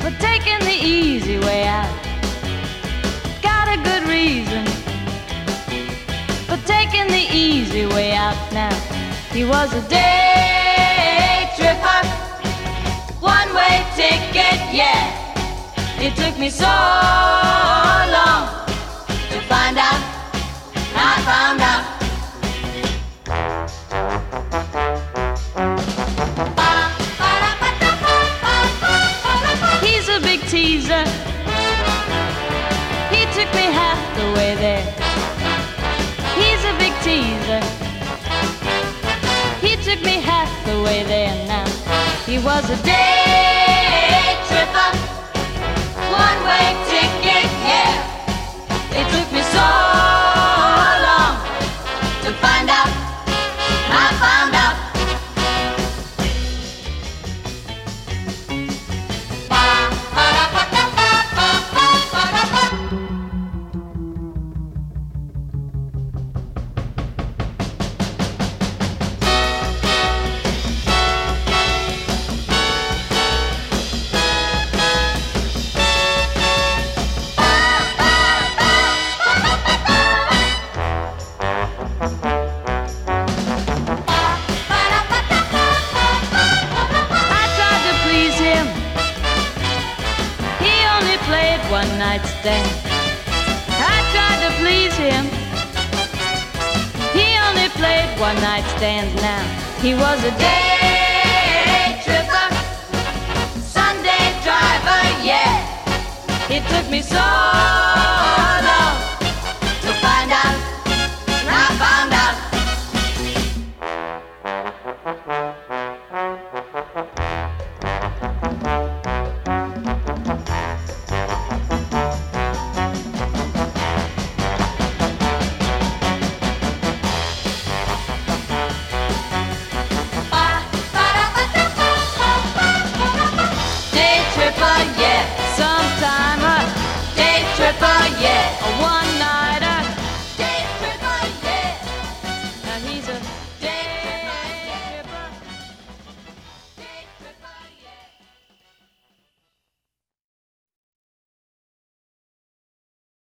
for taking the easy way out. Got a good reason for taking the easy way out now. He was a day tripper, one-way ticket, yeah. It took me so long to find out, I found out. He's a big teaser, he took me half the way there. He's a big teaser, he took me half the way there now. He was a day tripper, one-way ticket, yeah. It took me so long to find out, I found out. One night stand. I tried to please him. He only played one night stands now. He was a day tripper, Sunday driver, yeah. It took me so long to find out, and I found out. Yeah.